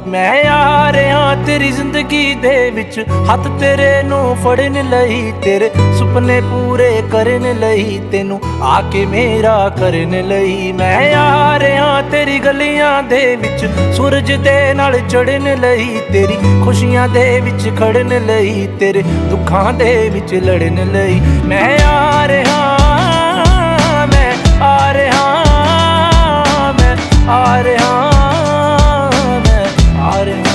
मैं आ रहा तेरी जिंदगी दे विच, हथ तेरे नू फड़न लई, तेरे सुपने पूरे करन लई, तेनू आके मेरा करन लई। मैं आ रहा तेरी गलियां दे विच, सूरज दे नाल चढ़न लई, तेरी खुशियां दे विच खड़न लई, तेरे दुखां दे विच लड़न लई। मैं आ रहा, मैं आ रहा, मैं आ रहा, मैं आ रहा।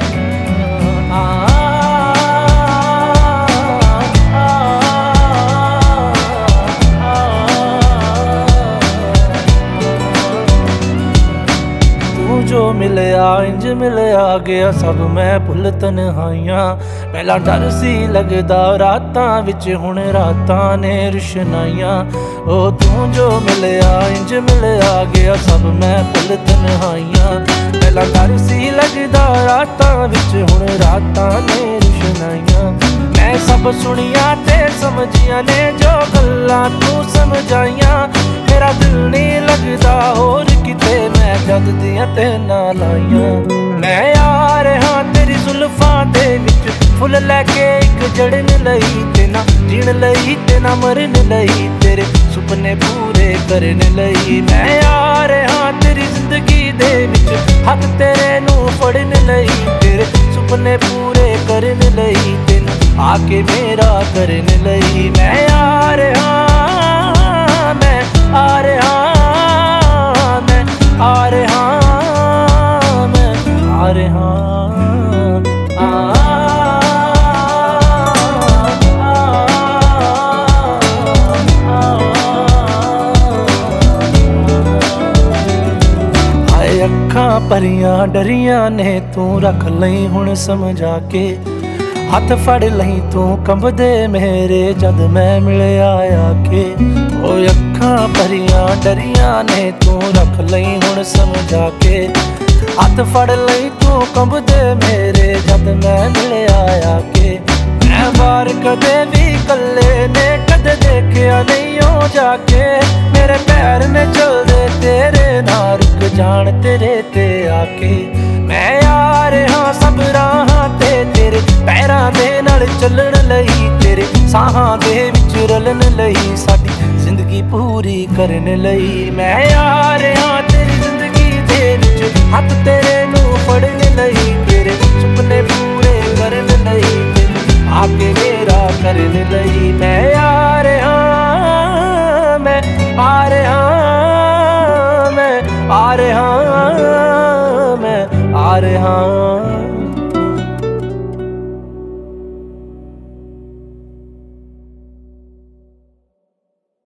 जो मिलया इंज मिलया गया सब मैं भुल तन्हाइयां, पहला डर सी लगदा रातां विच, हुण रातां ने रुशनाइयां। ओ तू जो मिलया इंज मिलया गया सब मैं भुल तन्हाइयां, पहला डर सी लगदा रातां विच, हुण रातां ने रुशनाइयां। मैं सब सुनिया ते समझिया ने जो गल्लां तू समझाइयां, मेरा दिल नहीं लगदा होर किते मैं जद दियां ते नाल आइयां। मैं आ रहा तेरी जुल्फां दे विच, फुल लैके इक जड़न लई, ते ना जीण लई ते ना मरन लई, तेरे सुपने पूरे करन लई। मैं आ रहा तेरी जिंदगी दे विच, हथ तेरे नू फड़न लई, तेरे सुपने पूरे करन लई, तेनू आके मेरा करन लई। मैं आ रहा, मैं आ रहा, मैं आ रहा, मैं आ रहा। हाय अखां भरियां डरियां ने तू रख लई हुण समझा के, हथ फड़ लई तू कंबदे मेरे जद मैं मिलिया आके। ओ अखां भरियां डरियां ने तू रख लई हुण समझा के, हथ फड़ लई तू कंबदे मेरे जद मैं मिलिया आके। मैं बार कदे भी कल्ले ने कदे देखिया नहीं हो जाके, मेरे पैर ने चलदे तेरे नाल रुक जान तेरे ते आके। मैं आ रहा सब राहां ते तेरे पैरां दे नाल चलण लई, तेरे साहां दे विच रलन लई, साडी जिंदगी पूरी करन लई। मैं आ रहा तेरी जिंदगी दे विच, हथ तेरे नू फड़न लई, तेरे सुपने पूरे करन लई, आके मेरा करन लई। मैं आ रहा, मैं आ रहा, मैं आ रहा, मैं आ रहा।